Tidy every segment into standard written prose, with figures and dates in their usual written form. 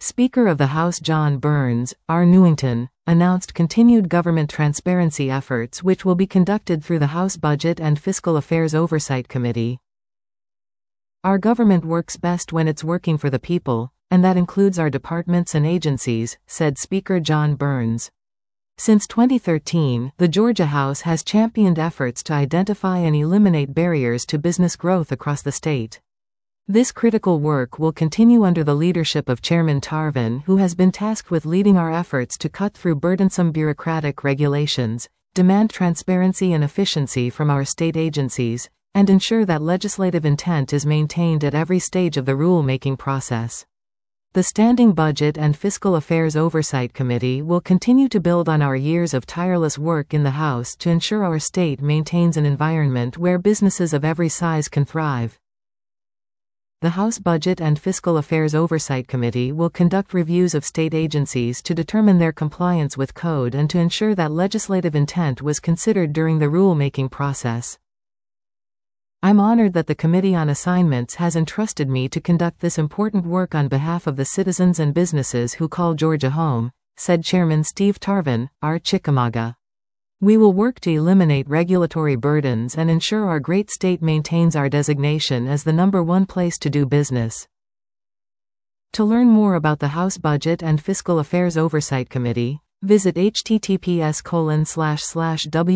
Speaker of the House John Burns, R. Newington, announced continued government transparency efforts which will be conducted through the House Budget and Fiscal Affairs Oversight Committee. Our government works best when it's working for the people, and that includes our departments and agencies, said Speaker John Burns. Since 2013, the Georgia House has championed efforts to identify and eliminate barriers to business growth across the state. This critical work will continue under the leadership of Chairman Tarvin, who has been tasked with leading our efforts to cut through burdensome bureaucratic regulations, demand transparency and efficiency from our state agencies, and ensure that legislative intent is maintained at every stage of the rule-making process. The Standing Budget and Fiscal Affairs Oversight Committee will continue to build on our years of tireless work in the House to ensure our state maintains an environment where businesses of every size can thrive. The House Budget and Fiscal Affairs Oversight Committee will conduct reviews of state agencies to determine their compliance with code and to ensure that legislative intent was considered during the rule-making process. I'm honored that the Committee on Assignments has entrusted me to conduct this important work on behalf of the citizens and businesses who call Georgia home, said Chairman Steve Tarvin, R. Chickamauga. We will work to eliminate regulatory burdens and ensure our great state maintains our designation as the _1 place to do business. To learn more about the House Budget and Fiscal Affairs Oversight Committee, visit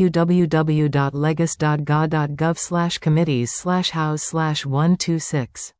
https://www.legis.ga.gov/committees/house/126.